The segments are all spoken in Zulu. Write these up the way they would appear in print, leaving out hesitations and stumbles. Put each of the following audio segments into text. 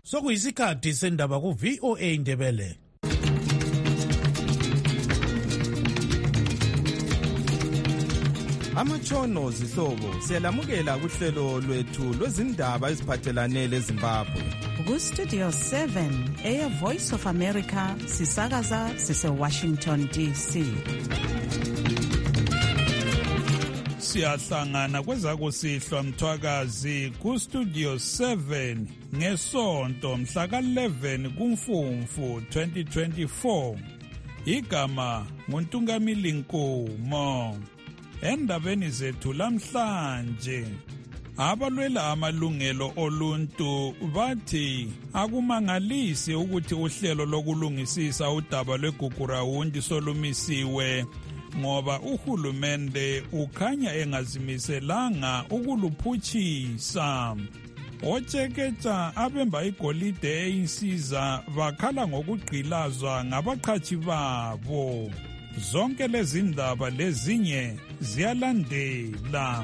Sokuyisikhathi sendaba ku VOA Ndebele. Amatshono zihlobo siyalamukela kuhlelo lwethu lwezindaba eziphathelane leZimbabwe. Ku-Studio 7 Air Voice of America sisakaza sise-Washington DC. Siyahlangana kwezakusihlwa mthwakazi ku-Studio 7 ngesonto mhla ka-11 kuMfumfu 2024. Igama nguNtungamili Nkomo. Endabeni zethu lamhlanje, abalwela amalungelo oluntu bathi akumangalisi ukuthi uhlelo lokulungisisa udaba lweGugurawundi solumisiwe ngoba uhulumende ukhanya engazimiselanga ukuluphutshisa. Otsheketsha abemba igolide eyinsiza bakhala ngokugqilazwa ngabaqhashi babo. Zonke lezi ndaba lezinye ziyalandela.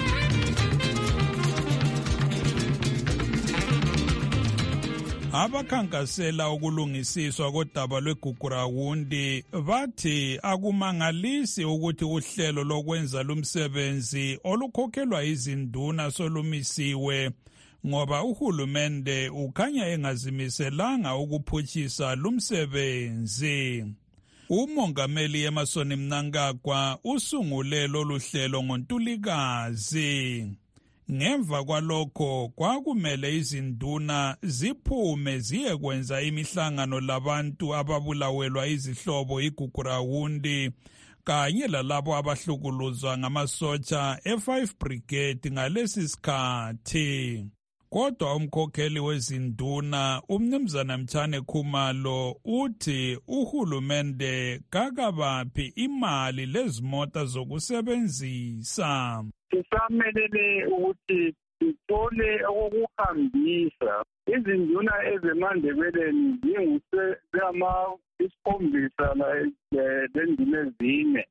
Abakhankasela ukulungisiswa kodaba lweGugurawundi bathi akumangalisi ukuthi uhlelo lokwenza lumsebenzi olukhokhelwa izinduna solumisiwe ngoba uhulumende ukhanya engazimiselanga ukuphutshisa lumsebenzi. Umongameli Emmerson Mnangagwa usungule lolu hlelo ngoNtulikazi. Ngemva kwalokho kwakumele izinduna ziphume ziyekwenza imihlangano labantu ababulawelwa izihlobo iGugurawundi kanye lalabo abahlukuluzwa ngamasotsha e5 Brigade ngalesi sikhathi. Kodwa umkhokheli wezinduna uMnumzana Mtshane Khumalo uthi uhulumende kakabaphi imali lezimota zokusebenzisa. Sisamelele ukuthi sithole okukuhambisa izinduna ezemandebeleni isikhombisa lenduna ezine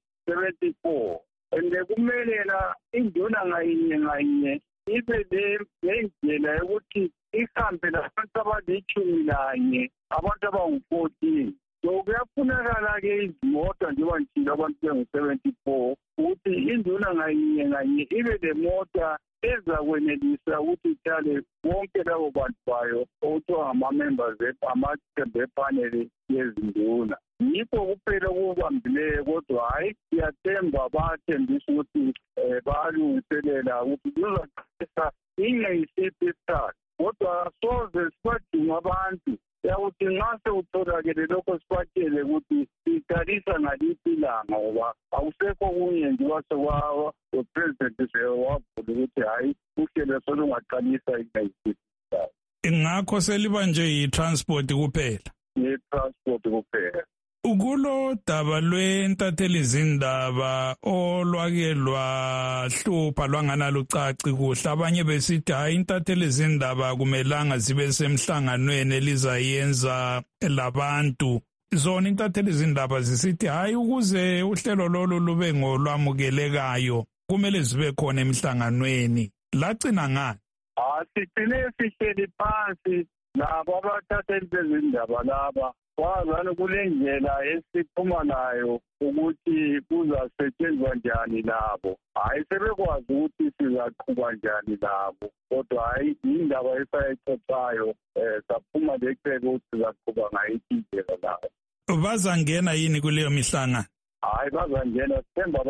74 and kumele induna ngayinye ibe lendlela yokuthi ihambe labantu abalichumi lanye abantu abangu-14. So kuyafunakala-ke izimota njengoba njalo abantu bengu-74 ukuthi induna ngayinye ibe lemota ezakwenelisa ukuthi ithale bonke labo bantu bayo okuthiwa ngama-members amaqembu epaneli yezinduna. Yikho kuphela okubambileyo kodwa hayi siyathemba bathembisa ukuthi bayalungiselela ukuthi kuzaqalisa ingeyisiphi isikhathi kodwa soze sibadinga abantu yakuthi nxa sewutholakele lokho sibatshele ukuthi siqalisa ngaliphi ilanga ngoba akusekho kunye njengoba sekwawa upresident sewavula ukuthi hayi uhlelo solungaqalisa ingeyisiphi isikhathi. Ngakho seliba nje yi-transport kuphela? Yi-transport kuphela. Ukulo daba lwentatheli zindaba olwake lwahlupha lwanganalucaci kuhle, abanye besithi hayi intatheli zindaba kumelanga zibe semhlanganweni elizayenza labantu. Zona intatheli zindaba zisithi hayi ukuze uhlelo lolu lube ngolwamukelekayo kumele zibe khona emhlanganweni. Lagcina ngani? Sicine sihleli phansi labo abathatheli bezindaba laba kwazana kule ndlela esiphuma nayo ukuthi kuzasetshenzwa njani labo. Hayi sebekwazi ukuthi sizaqhuba njani labo kodwa hayi indaba esayixoxayo saphuma leqeke ukuthi sizaqhuba ngayiphi indlela labo. Bazangena yini kuleyo mihlangano? Hayi bazangena, sithemba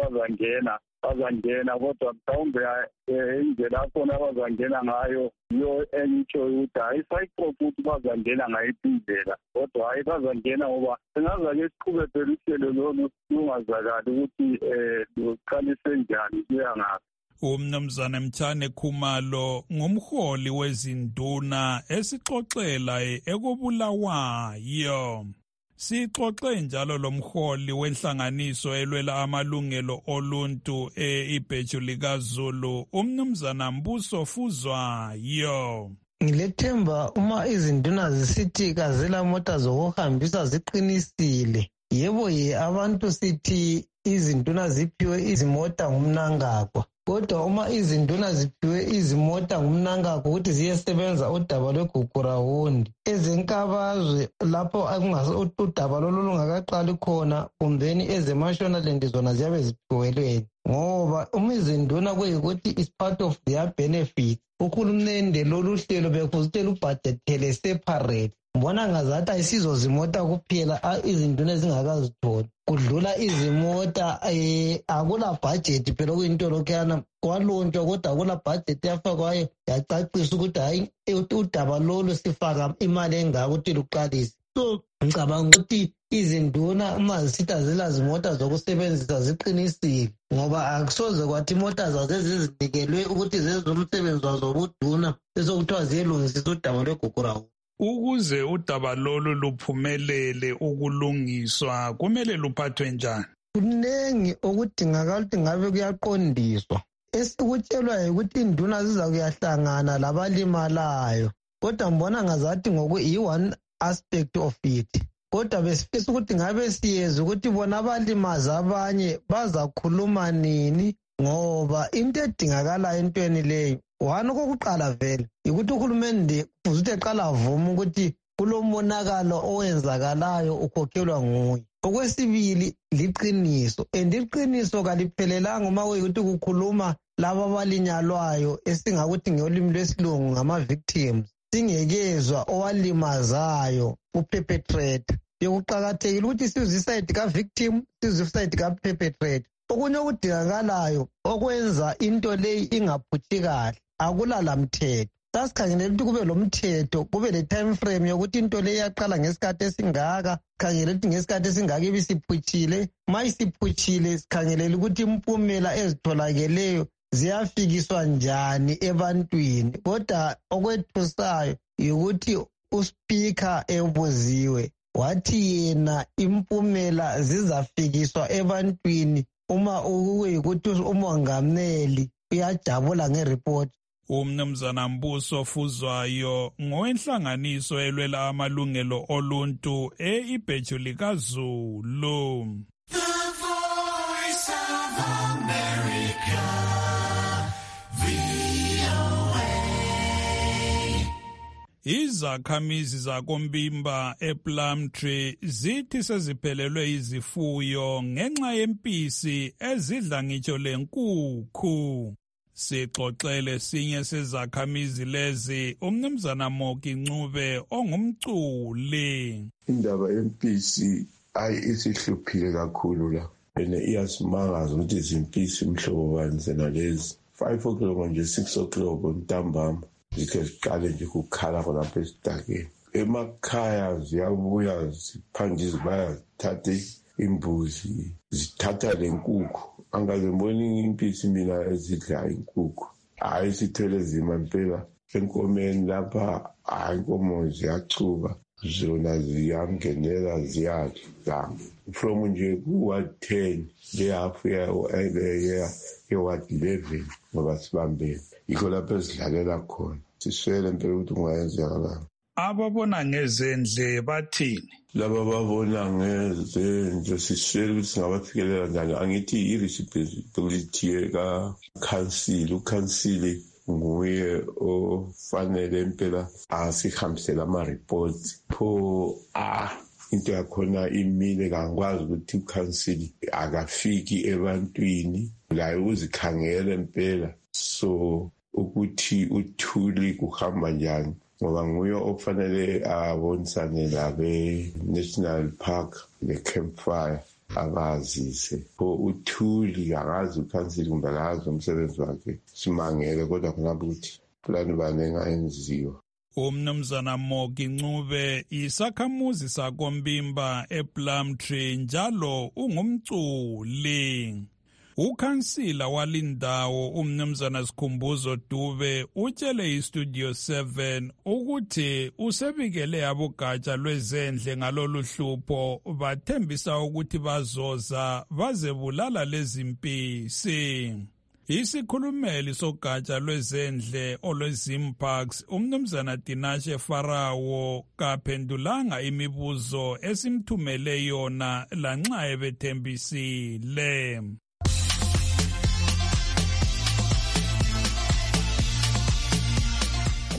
bazangena kodwa mhlawumbe indlela akhona bazangena ngayo yiyo engitsho ukuthi hayi sayixoxa ukuthi bazangena ngayiphi indlela kodwa hayi bazangena ngoba singazake siqhube phela uhlelo lolu lungazakali ukuthi luqalise njani kuya ngaphi. UMnumzana Mtshane Khumalo ngumholi wezinduna esixoxela ekobulawayo. Sixoxe njalo lomholi wenhlanganiso elwela amalungelo oluntu ibheju likaZulu uMnumzana Mbuso Fuzwayo. Ngilethemba uma izinduna zisithi kazela mota zokuhambisa ziqinisile. Yebo abantu sithi izinduna ziphiwe izimota nguMnangagwa kodwa uma izinduna ziphiwe izimota ngumnankakho ukuthi ziyesebenza udaba lwegugurawundi ezenkabazwe lapho udaba lolu lungakaqali khona kumbeni ezemashonaland zona ziyabe ziphiwelweni ngoba uma izinduna kuyikuthi is part of their benefit uhulumende lolu hlelo bekuzitela ubhadethele separate mbona ngazathi ayisizo zimota kuphela izinduna ezingakazitholi kudlula izimota akula budget phela kuyinto lokhuyana kwalontshwa kodwa akula budget yafakwayo yacacisa ukuthi hayi udaba lolu sifaka imali engako ukuthi luqalise. So ngicabanga ukuthi izinduna uma zisithi azila zimota zokusebenzisa ziqinisile ngoba akusoze kwathi imota zazo ezizinikelwe ukuthi zenze umsebenzi wazo wobuduna besokuthiwa ziyelungisisa udaba lwegugurawundi. Ukuze udaba lolu luphumelele ukulungiswa kumele luphathwe njani? Kunengi okudingakala ukuthi ngabe kuyaqondiswa. Esikutshelwa ukuthi induna ziza kuyahlangana labalimalayo kodwa mbona ngazathi ngokuyi-one aspect of it. Kodwa besifisa ukuthi ngabe siyeza ukuthi bona abalimaza abanye bazakhuluma nini ngoba into edingakala entweni leyo wani okokuqala vele ukuthi uhulumende kufuze ukuthi eqala avuma ukuthi kulomonakalo owenzakalayo ukhokhelwa nguye. Okwesibili liqiniso and iqiniso kaliphelelanga uma kuyikuthi kukhuluma laba abalinyalwayo esingakuthi ngolimi lwesilungu ngama-victims singekezwa owalimazayo uperpetrator. Bekuqakathekile ukuthi sizwe isayidi ka-victim sizwe isayidi ka-perpetrator. Okunye okudingakalayo okwenza into leyi ingaphuthi kahle akulala mthetho. Sasikhangelela ukuthi kube lo mthetho kube le time frame yokuthi into leyi yaqala ngesikhathi esingaka sikhangele ukuthi ngesikhathi esingaka ibisiphutshile ma isiphutshile sikhangelela ukuthi impumela ezitholakeleyo ziyafikiswa njani ebantwini. Kodwa okwethusayo ukuthi uSpeaker ebuziwe wathi yena impumela zizafikiswa ebantwini uma ukuyikuthi umongameli uyajabula ngereport. Umnumzana Mbuso Fuzwayo ngowenhlanganiso elwela amalungelo oluntu ibheju likaZulu. The Voice of America, VOA. Izakhamizi zakoMbimba ePlumtree zithi seziphelelwe izifuyo ngenxa yempisi ezidla ngitsho lenkukhu. Sixoxele sinye sezakhamizi lezi umnumzana Moki Ncube ongumculi. Indaba yempisi isihluphile kakhulu la ene iyasimangaza ukuthi izimpisi umhlobo bani zenalezi 5 o'clock nje 6 o'clock ntambama zikhe ziqale nje ukukhala khonapha esidakeni. Emakhaya ziyabuya ziphanjizwe bayazithatha imbuzi zithatha lenkukhu. Angaziboni impisi mina ezidla inkukhu. Hayi sithele zima impela enkomeni lapha inkomo ziyachuba zona ziyangenela ziyadla from nje ku-10 nje-half ye-ward 11 ngoba sibambene yikho lapho ezidlalela khona. Siswele impela ukuthi kungayenzekala. Ababona ngezendle bathini? Laba babona ngezendle siswele ukuthi singabafikelela njani. Angithi i-responsibility ka-council. Ukhansili nguye ofanele impela asihambisele ama-reports pho into yakhona imile kangikwazi ukuthi ukhansili akafiki ebantwini laye uzikhangele impela so ukuthi uthuli kuhamba njani ngoba nguye okufanele abonisane labe-National Park le-Campfire abazise pho uthuli akazi ukhansili kumbe akazi umsebenzi wakhe simangele kodwa khonapho ukuthi plani bani engayenziwa. Umnumzana Moki Ncube isakhamuzi sakoMbimba ePlumtree njalo ungumculi. Ukhansila walindawo umnumzana Sikhumbuzo Dube utshele iStudio 7 ukuthi usebikele abogatsha lwezendle ngalolu hlupho bathembisa ukuthi bazoza bazebulala lezi mpisi. Isikhulumeli sogatsha lwezendle olwezimparks umnumzana Dinashe Farawo kaphendulanga imibuzo esimthumele yona lanxa ebethembisile.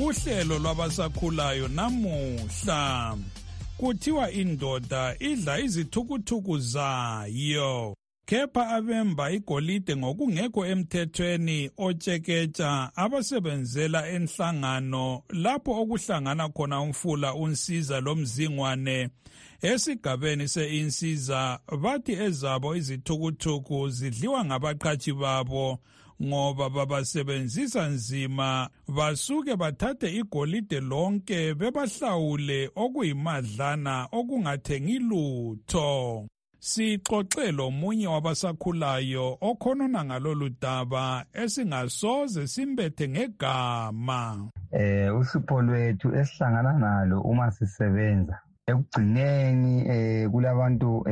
kuhlelo lwabasakhulayo namuhla. Kuthiwa indoda idla izithukuthuku zayo. Kepha abemba igolide ngokungekho emthethweni otsheketsha abasebenzela enhlangano lapho okuhlangana khona umfula unsiza lomzingwane esigabeni se-Insiza bathi ezabo izithukuthuku zidliwa ngabaqhashi babo ngoba babasebenzisa nzima basuke bathathe igolide lonke bebahlawule okuyimadlana okungathengi lutho. Sixoxe lomunye wabasakhulayo okhonona ngalolu daba esingasoze simbethe ngegama. Usipho lwethu esihlangana nalo uma sisebenza ekugcineni kulabantu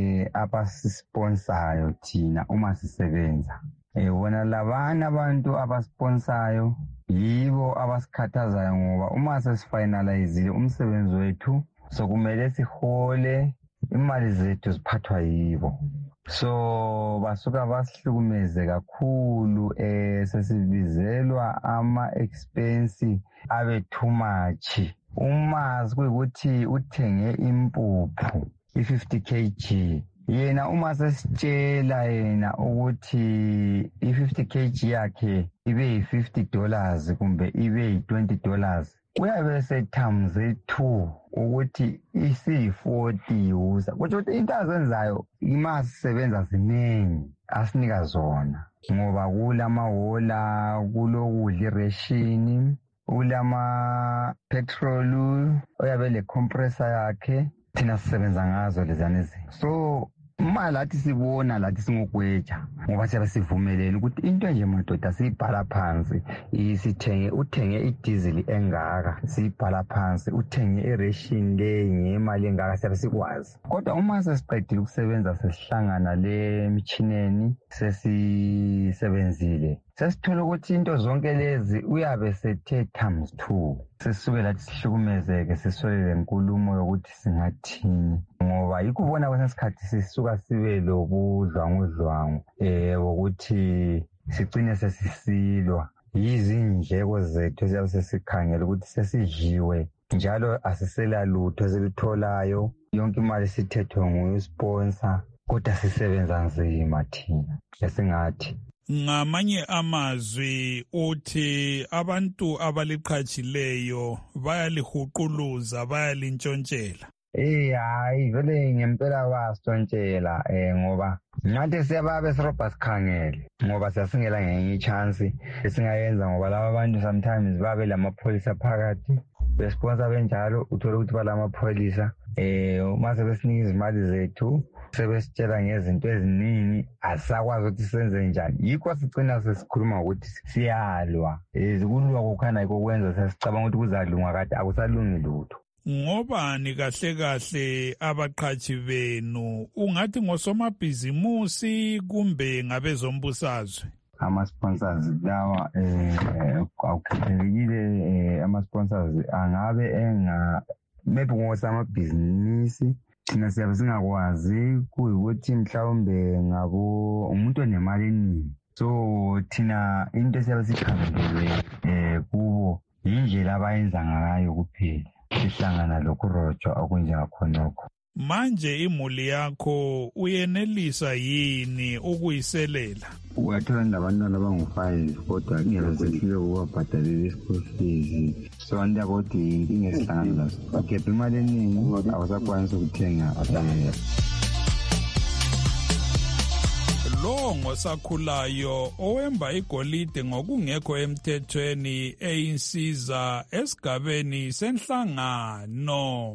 abasisponsayo thina uma sisebenza. Wona labana abantu abasponsayo yibo abasikhathazayo ngoba uma sesifinalizile umsebenzi wethu sokumele sihole imali zethu ziphathwa yibo. So basuka basihlukumeze kakhulu sesibizelwa ama-expense abe too much. Uma kuyikuthi uthenge impuphu i-50 kg yena uma sesitshela yena ukuthi i-50 kg yakhe ibe yi-$50 kumbe ibe yi-$20 uyabe sethamze 2 ukuthi isi-40 uza kutsho ukuthi into azenzayo ima sisebenza ziningi asinika zona ngoba kulamahola kulokudla ireshini kulama-petrol uyabe le-compressor yakhe thina sisebenza ngazo lezana izinto. So uma lathi sibona lathi singogweja ngoba siyabe sivumelene ukuthi into nje madoda siyibhala phansi uthenge idizili engaka siyibhala phansi uthenge iration le ngemali engaka siyabe sikwazi. Kodwa uma sesiqedile ukusebenza sesihlangana le michineni sesisebenzile sesithola ukuthi into zonke lezi uyabe sethe times 2 sesisuke lathi sihlukumezeke siswele lenkulumo yokuthi singathini ngoba yikubona kwesikhathi sisuka sibe lobudlwangudlwangu wokuthi sigcine sesisilwa yizindleko zethu esiyabe sesikhangela ukuthi sesidliwe njalo asisela lutho esilitholayo yonke imali sithethwe ngusponsor kodwa sisebenza nzima thina esingathi. Ngamanye amazwi uthi abantu abaliqhatshileyo bayalihuquluza bayalintshontshelwa. Hayi vele ngempela basitshontshelwa ngoba ngathi siyababe sirobha sikhangele ngoba siyasingela ngenye ichance esingayenza ngoba laba abantu sometimes babe lamapholisa phakathi besponsor benjalo uthola ukuthi balamapholisa uma sebesinika izimali zethu sebesitshela ngezinto eziningi asakwazi ukuthi senze njani yikho sigcina sesikhuluma ukuthi siyalwa kulwa kukhana yikho kwenza sesicabanga ukuthi kuzalunga kade akusalungi lutho. Ngobani kahle kahle abaqhashi benu ungathi ngosomabhizimusi kumbe ngabezombusazwe? Ama-sponsors lawa awukhethelekile ama-sponsors angabe maybe ngosamabhizinisi thina siyabe singakwazi kuyikuthi mhlawumbe umuntu onemali eningi so thina into esiyabe sikhangelwe kubo yindlela abayenza ngayo kuphela sihlangana lokurojo okunjengakhonokho. Manje imuli yakho uyenelisa yini ukuyiselela? Uyathola labantwana abangu-5 kodwa ingeke sehlule ukubabhadalela i-school fees so andiyakuthi inkinga esihlangana lazo ugebha imali eningi awusakwanisi ukuthenga lo ngosakhulayo owemba igolide ngokungekho emthethweni eyinsiza esigabeni senhlangano.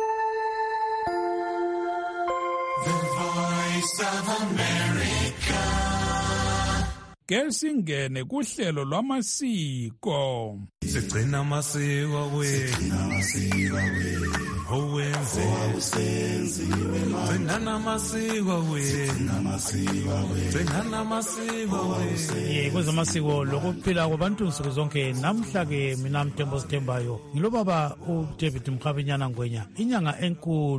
The Voice of America. Kesingene kuhlelo lwamasiko. Sigcina amasiko wethu. Owenze usenziwe manje. Gcina amasiko wethu. Gcina amasiko wethu. Kwezamasiko lokuphila kwabantu nsuku zonke namhla ke mina Mthembu Sithembayo ngilobaba uDavid Mkhabinyana Ngwenya inyanga enkulu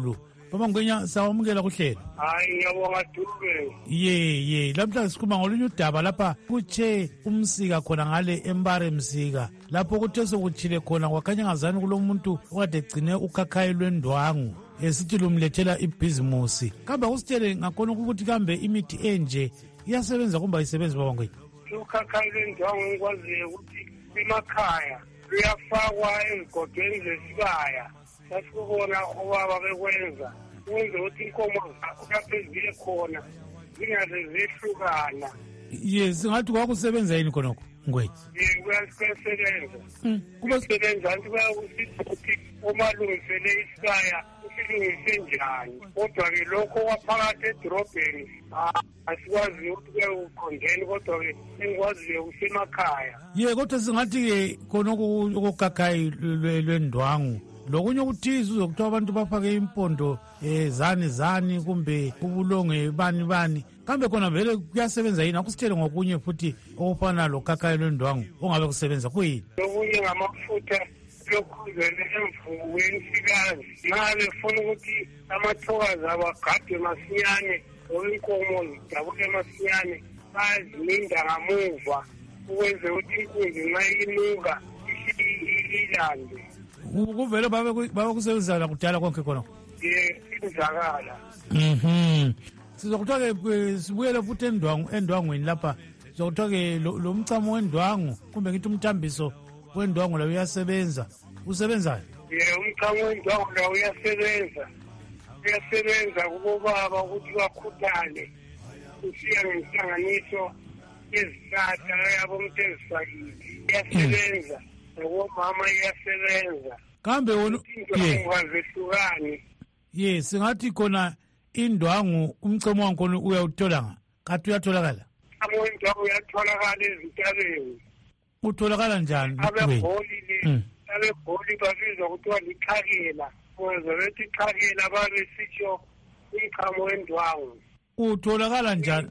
Baba Ngwenya sawamukela kuhlelo. Hayi ngiyabonga Dube. Ye lamhla sikhuluma ngolunye udaba lapha kuthe umsika khona ngale Embare Msika lapho kuthe sokuthile khona kwakhanya ngazani kulomuntu okade egcine ukhakhayi lwendwangu esithi lumlethela ibhizimusi. Kambe kusitshele ngakhona ukuthi kambe imithi enje iyasebenza kumbe ayisebenzi Baba Ngwenya? Ukhakhayi lwendwangu ngikwaziyo ukuthi emakhaya luyafakwa ezigodweni zesibaya. Sasikubona obaba bekwenza wenze ukuthi inkomo lapho eziye khona zingaze zihlukana. Singathi kwakusebenza yini khonokho Ngwenya? Kuyasebenza. Kusebenza anti kuyakusiza ukuthi omalungisele isibaya usilungise njani. Kodwa-ke lokho kwaphakathi edorobheni asikwazi ukuthi kuyekuqondeni kodwa-ke engikwaziyo kusemakhaya. Kodwa singathi-ke khonokho okukhakhayi lwendwangu lokunye ukuthiza uzokuthiwa abantu bafake impondo zani kumbe ubulonge bani kambe khona vele kuyasebenza yini? Akusitshele ngokunye futhi okufana lokhakhayi lwendwangu ongabe kusebenza kuyini? Lokunye ngamafutha lokhuzele emvuweni sikazi nxa befuna ukuthi amathokazi abagade masinyane or inkomo zidabule masinyane bazilinda ngamuva ukwenze ukuthi inkunzi nxa inuka ilande. Kuvele babe kusebenzana kudala konke khona. Kuzakala. Sizokuthiwa-ke sibuyele futhi endwangweni lapha sizokuthiwa-ke lo mchamo wendwangu kumbe ngithi umthambiso wendwangu lawo uyasebenza. Usebenzani? Umchamo wendwangu lawo uyasebenza. Uyasebenza kubobaba ukuthi bakhuthale kusiya ngenhlanganiso yezihlahla yabomntu ezifakile. Uyasebenza. Ngomama iyasebenza. Kambe wona singathi khona indwangu umchemo wakhona uyawuthola kathi uyatholakala? Indwangu uyatholakala ezintabeni. Utholakala njani? Abegoli babizwa kuthiwa liqhakela. Bethi iqhakela babesitsho umchamo wendwangu. Utholakala njani?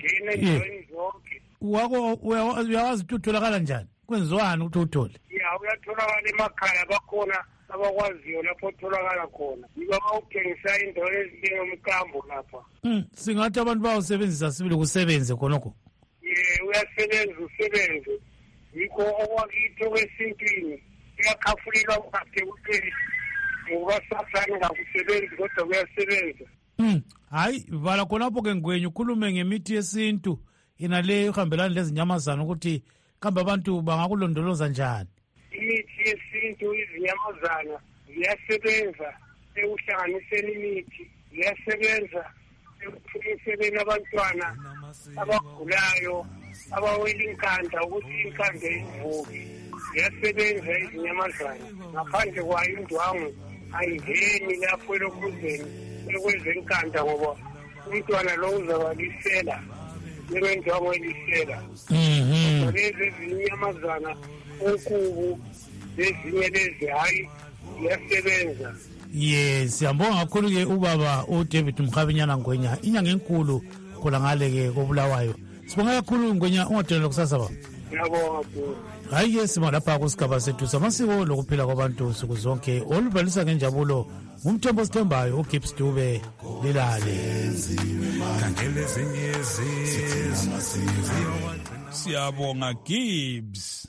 Uyawazi ukuthi utholakala njani? Kwenziwani ukuthi uthole? Uyatholakala emakhaya bakhona abakwaziyo lapho otholakala khona. Yiba bawuthengisa indawo ezinjengomkambo lapha. Singathi abantu bawusebenzisa sibili kusebenze khonokho. Usebenze. Yikho okwakithi okwesintwini kuyakhafulelwa ukade ukuthi ngoba sathane ngakusebenzi kodwa kuyasebenza. Hayi vala khonapho-ke Ngwenya ukhulume ngemithi yesintu inaleyo ihambelana lezinyamazana ukuthi kambe abantu bangakulondoloza njani? Imithi yesintu izinyamazana ziyasebenza ekuhlanganiseni imithi, ziyasebenza ekuthumiseleni abantwana abagulayo abawela inkanda ukuthi inkanda ivuke. Ziyasebenza izinyamazana. Ngaphandle kwayo indwangu ayingeni lapho elokhuzeni ekwenza inkanda ngoba umntwana lo uzabalisela lendwangu elisela. Lezi ezinyamazana onkubu lezinye lezi hayi ziyasebenza. Siyambonga kakhulu-ke ubaba uDavid Mkhabinyana Ngwenya inyanga enkulu khona ngale-ke kobulawayo. Sibonga kakhulu Ngwenya ungadelela kusasa baba. Ngiyabonga. Hayi-ke sima lapha kusigaba sethu samasiko lokuphila kwabantu nsuku zonke oluvalisa ngenjabulo ngumthembo sithembayo uGibbs Dube lilale. Siyabonga Gibbs.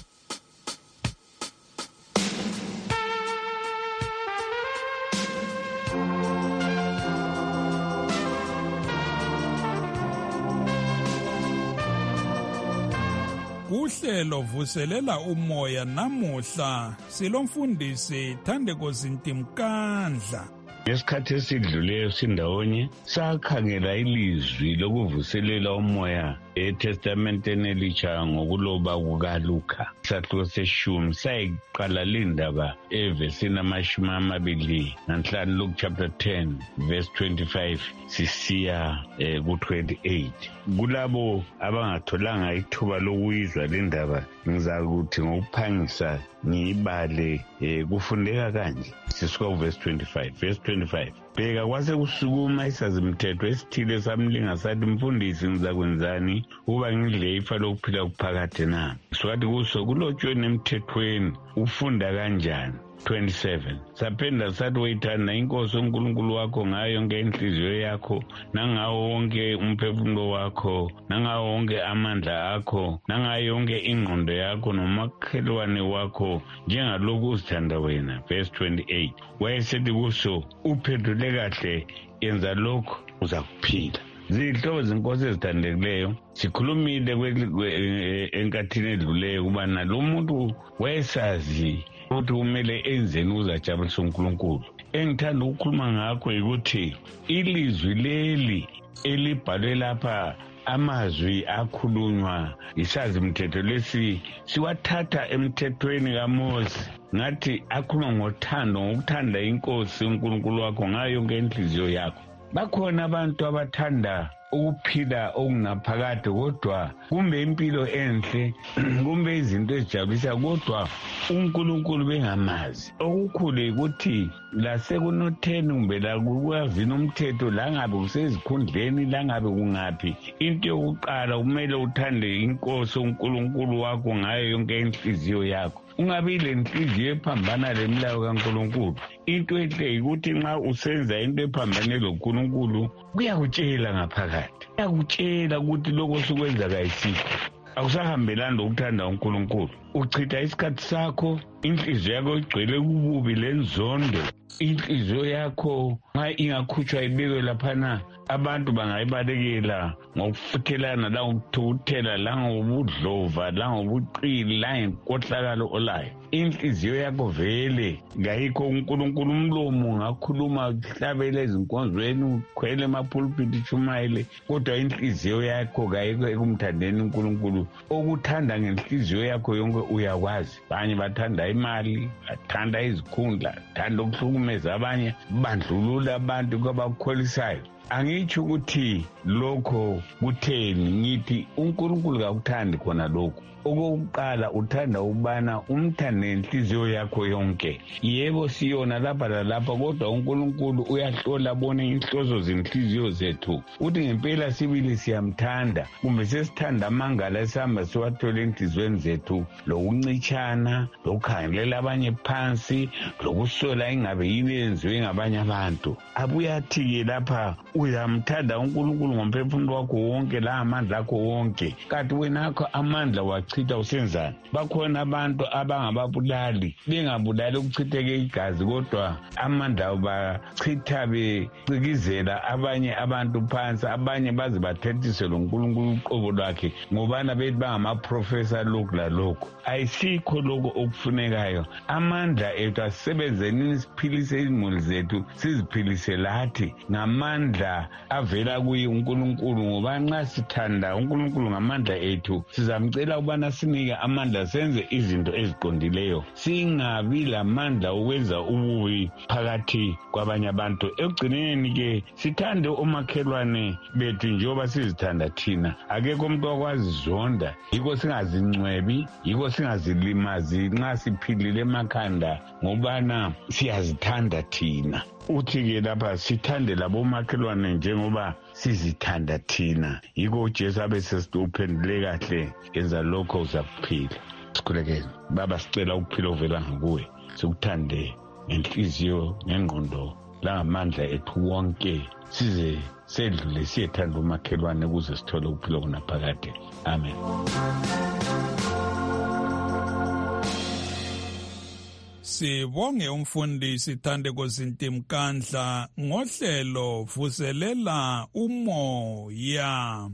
Uhlelo vuselela umoya namuhla silomfundisi Thandeko Zintimkandla. Ngesikhathi esidluleyo sindawonye sakhangela ilizwi lokuvuselela umoya eTestamenteni Elitsha ngokuloba kukaLuka isahluko seshumi sayiqala lindaba evesini 25 Luke chapter 10 verse 25 sisiya ku28. Kulabo abangatholanga ithuba lokuyizwa lendaba ngizakuthi ngokuphangisa ngibale kufundeka kanje. Sisuka verse 25. Verse 25. Bheka kwase kusukuma isazimthetho esithile samlinga sathi mfundisi ngizakwenzani uba ngidle ifa lokuphila kuphakade na. Sokathi kuso kulotshwe nemthethweni ufunda kanjani. 27 saphinda sathi uyithanda inkosi uNkulunkulu wakho ngayo yonke inhliziyo yakho nangawo wonke umphefumulo wakho nangawo wonke amandla akho nangayo yonke ingqondo yakho nomakhelwane wakho njengalokhu uzithanda wena. Verse 28 wayesethi kuso uphendule kahle yenza lokho uza kuphila. Zihlobo zenkosi ezithandekileyo sikhulumile enkathini edluleyo kubana lo muntu wayesazi ukuthi kumele enzeni uzajabulisa uNkulunkulu. Engithanda ukukhuluma ngakho ukuthi ilizwi leli elibhalwe lapha amazwi akhulunywa isazi mthetho lesi siwathatha emthethweni kaMose ngathi akhuluma ngothando ngokuthanda inkosi uNkulunkulu wakho ngayo yonke inhliziyo yakho. Bakhona abantu abathanda ukuphila okungaphakade kodwa kumbe impilo enhle kumbe izinto ezijabulisa kodwa uNkulunkulu bengamazi. Okukhulu ukuthi lasekunotheni kumbe la kukwazini umthetho la ngabe kusezikhundleni la ngabe kungaphi into yokuqala kumele uthande inkosi uNkulunkulu wakho ngayo yonke inhliziyo yakho. Ungabi lenhliziyo ephambana lemilayo kaNkulunkulu. Into enhle ukuthi nxa usenza into ephambane loNkulunkulu kuyakutshela ngaphakathi. Kuyakutshela ukuthi lokho sikwenza kayisikho. Akusahambelani lokuthanda uNkulunkulu. Uchitha isikhathi sakho, inhliziyo yakho igcwele ububi lenzondo. Inhliziyo yakho nxa ingakhutshwa ibekwe laphana abantu bangayibalekela ngokufuthelana la ngokuthukuthela la ngobudlova la ngobuqili la ngenkohlakalo olayo. Inhliziyo yakho vele ngayikho uNkulunkulu umlomo ngakhuluma uhlabele ezinkonzweni ukhwele emapulpiti utshumayele kodwa inhliziyo yakho ngayikho ekumthandeni uNkulunkulu. Okuthanda ngenhliziyo yakho yonke uyakwazi. Abanye bathanda imali, bathanda izikhundla, bathanda ukuhlukumeza abanye, bandlulula abantu kwabakholisayo. Angitsho ukuthi lokho kutheni ngithi uNkulunkulu kakuthandi khona lokho. Okokuqala uthanda ukubana umthande inhliziyo yakho yonke. Yebo siyona lapha lalapha kodwa uNkulunkulu uyahlola bone inhloso zenhliziyo zethu. Uthi ngempela sibili siyamthanda kumbe sesithanda amangala esihamba siwathola enhlizweni zethu lokuncitshana lokukhangelela abanye phansi lokusola ingabe yini yenziwe ngabanye abantu. Abuyathi-ke lapha uyamthanda uNkulunkulu ngomphefumulo wakho wonke la amandla akho wonke kanti wena akho amandla wachitha usenzani. Bakhona abantu abangababulali bengabulali ukuchitheke igazi kodwa amandla bachitha becikizela abanye abantu phansi abanye baze bathethiswe loNkulunkulu uqobo lwakhe ngobana bethi bangamaprofesa lokhu lalokhu. Ayisikho lokho okufunekayo. Amandla ethu asebenzeni siphilise izimuli zethu siziphilise lathi ngamandla avela kuye uNkulunkulu ngoba nxa sithanda uNkulunkulu ngamandla ethu sizamcela ubana sinike amandla senze izinto eziqondileyo singabi lamandla ukwenza ububi phakathi kwabanye abantu. Ekugcineni ke sithande umakhelwane bethu njengoba sizithanda thina. Akekho umuntu okwazi zonda yiko singazincwebi yiko singazilimazi nxa siphilile emakhanda ngobana siyazithanda thina. Uthi-ke lapha sithande labomakhelwane njengoba sizithanda thina. Yiko uJesu abesesithi uphendule kahle yenza lokho uzakuphila. Sikhulekele Baba sicela ukuphila ovela ngakuwe sikuthande ngenhliziyo ngengqondo langamandla ethu wonke size sedlule siyethanda umakhelwane ukuze sithole ukuphila kunaphakade. Amen. Sibonge umfundisi Thandeko Zintimkandla ngohlelo vuselela umoya.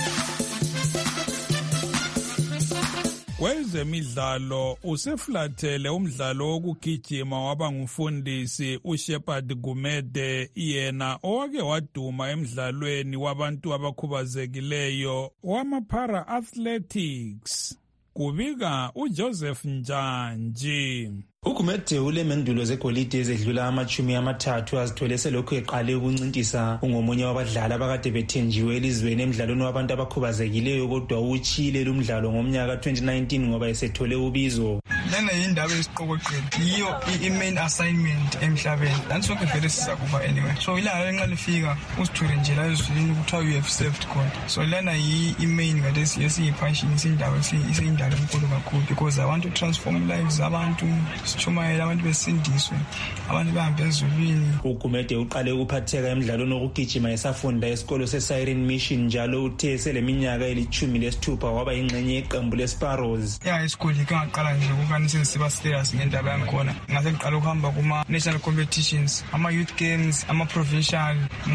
Kwezemidlalo useflathele umdlalo wokugijima waba ngumfundisi uShepard Gumede yena owake waduma emidlalweni wabantu abakhubazekileyo wama-para athletics. Kubika uJoseph Njanji. UGumede ulemendulo zegolide ezedlula 30 azithole selokhu eqale ukuncintisa. Ungomunye wabadlali abakade bethenjiwe elizweni emidlalweni wabantu abakhubazekileyo kodwa utshile lumdlalo ngomnyaka 2019 ngoba esethole ubizo. lena yindaba esiqokoqela yiyo i-main assignment emhlabeni lanisonke vele sizakuba anyway so ilanga nxa lifika usithole nje la ezulwini kuthiwa you have served God so lena yi-main ngalesi esiyi-passion isindaba isiyindaba enkulu kakhulu because I want to transform lives abantu sitshumayela abantu besindiswe abantu bahambe ezulwini. uGumede uqale ukuphatheka emidlalweni wokugijima esafunda esikolo se-Siren Mission njalo uthe seleminyaka eli-16 waba yingxenye yeqembu le-Sparrows. Esikoleni ngaqala nje ukukanisa siba serious ngendaba yangikhona ngase ngiqala ukuhamba kuma-national competitions ama-youth games ama-provincial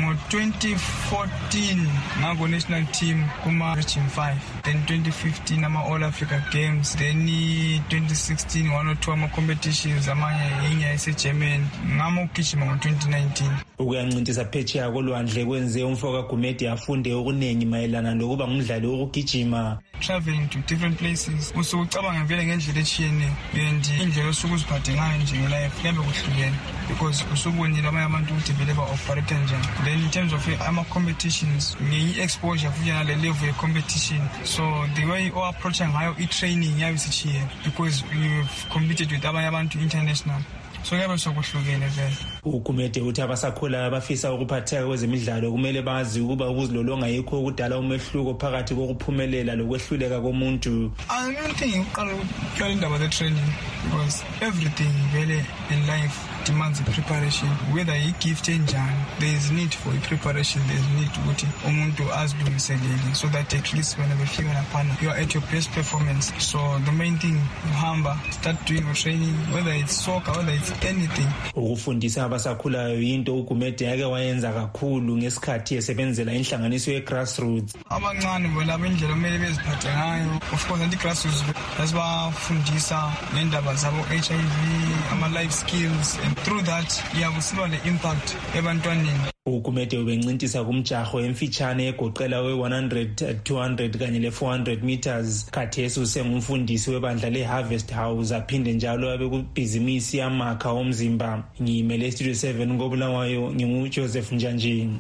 ngo-2014 ngako-national team kuma-region 5 then 2015 ama-all Africa games then 2016 1 or 2 ama-competitions amanye yenye ese-Germany ngama ukugijima ngo-2019. Ukuyancintisa phetsheya kolwandle kwenze umfowabo kaGumede afunde okuningi mayelana nokuba ngumdlali wokugijima. Traveling to different places usukucabanga vele ngendlela etshiyeneyo and indlela osuke uziphathe ngayo nje ngelife kuyabe kuhlukene because usubonile abanye abantu ukuthi vele ba-operate njani. Then in terms of ama-competitions ngiyi-exposure futhi nale level ye-competition so the way o-approacha ngayo i-training yabe sitshiyene because you've competed with abanye abantu international so kuyabe sokuhlukene vele. uGumede uthi abasakhula abafisa ukuphatheka kwezemidlalo kumele bazi ukuba ukuzilolonga yikho ukudala umehluko phakathi kokuphumelela lokwehluleka komuntu. I don't think uqala ukuqala indaba ze-training because everything vele in life demands a preparation whether i-gift enjani there is need for a preparation there is need ukuthi umuntu azilungiselele so that at least when befika laphana you are at your best performance so the main thing uhamba start doing your training whether it's soccer whether it's anything. Ukufundisa abasakhulayo into uGumede yake wayenza kakhulu ngesikhathi esebenzela inhlanganiso ye-grassroots. Abancane bona bendlela kumele beziphathe ngayo of course anti-grassroots basibafundisa ngendaba zabo HIV ama-life skills and through that iyakusiba le-impact ebantwaneni. uGumede ubencintisa kumjaho emfitshane egoqela we-100, 200 kanye le-400 meters. Khathesi usengumfundisi webandla le-Harvest House aphinde njalo abe kubhizinisi yamakha omzimba. Ngiyimele Studio 7 ngoBulawayo nginguJoseph Njanjini.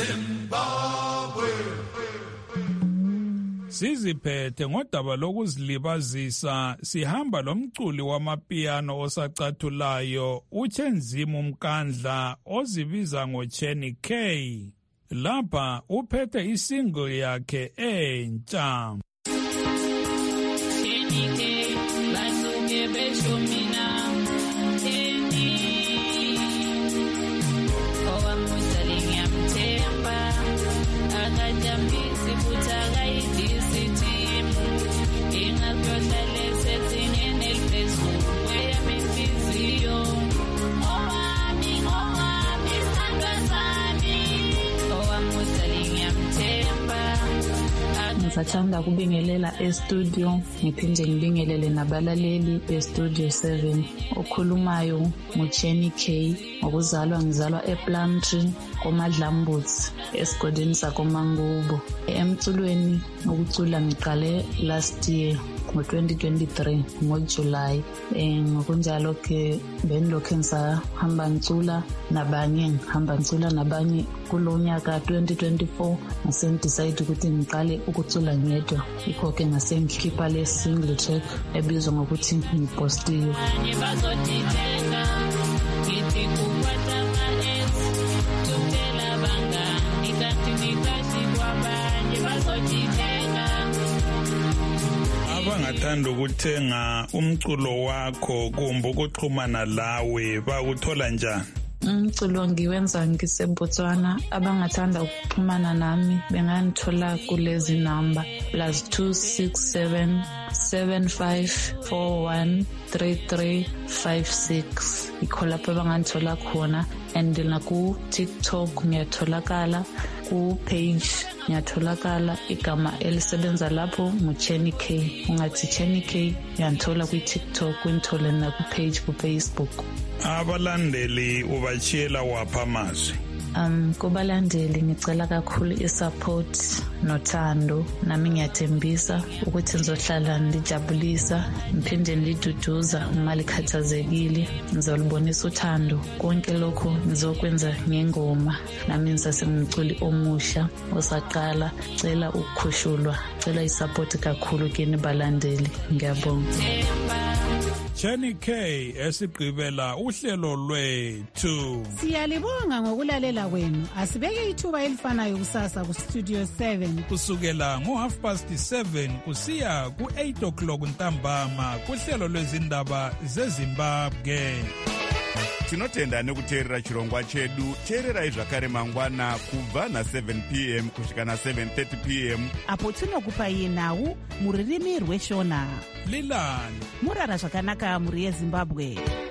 Zimbabwe siziphethe ngodaba lokuzilibazisa sihamba lomculi wamapiano osacathulayo uChenzima Mkandla ozibiza ngoChenny K. Lapha uphethe isingle yakhe entsha. Chenny K basuke besho mina Ngisathanda kubingelela e-studio ngiphinde ngibingelele nabalaleli e-Studio 7. Okhulumayo nguChenny K. Ngokuzalwa ngizalwa ePlumtree koMadlambuzi esigodini sakoMangubo. Emculweni ukucula ngiqale last year ngo-2023 ngoJuly. Ngokunjalo ke benilokhu ngisahamba ngicula nabanye kulo nyaka 2024 ngasendidecide ukuthi ngiqale ukucula ngedwa. Yikho ke ngasengikhipha le single track ebizwa ngokuthi Ngipostiwe. Abangathanda ukuthenga umculo wakho kumbe ukuxhumana lawe bakuthola njani? Umculo ngiwenza ngiseBotswana. Abangathanda ukuxhumana nami bengangithola kulezi number +267 7541 3356. Ikho lapho bangangithola khona and naku TikTok ngiyatholakala, ku page ngiyatholakala, igama elisebenza lapho nguChenny K. Ungathi Chenny K uyanthola ku-TikTok, unithole naku page ku Facebook. Abalandeli ubachiyela wapha amazwi? Kubalandeli ngicela kakhulu isupport nothando. Nami ngiyathembisa ukuthi ngizohlala ndijabulisa ngiphinde ndiduduza uma likhathazekile. Ngizolibonisa uthando. Konke lokho ngizokwenza ngengoma. Nami ngisasengumculi omusha osaqala. Cela ukukhushulwa, cela isupport kakhulu kini balandeli. Ngiyabonga. Jenny K esigqibela uhlelo lwethu. Siyalibonga ngokulalela kwenu. Asibeke ithuba elifanayo kusasa ku Studio 7 kusukela ngo7:30 kusiya ku8:00 ntambama kuhlelo lwezindaba zeZimbabwe. Tinotenda nekuteerera chirongwa chedu. Teererai zvakare mangwana kubva na7 p.m. kusvika na7:30 p.m. apo tinokupai nhau muririmi rweshona. Lilani murara zvakanaka muri yeZimbabwe.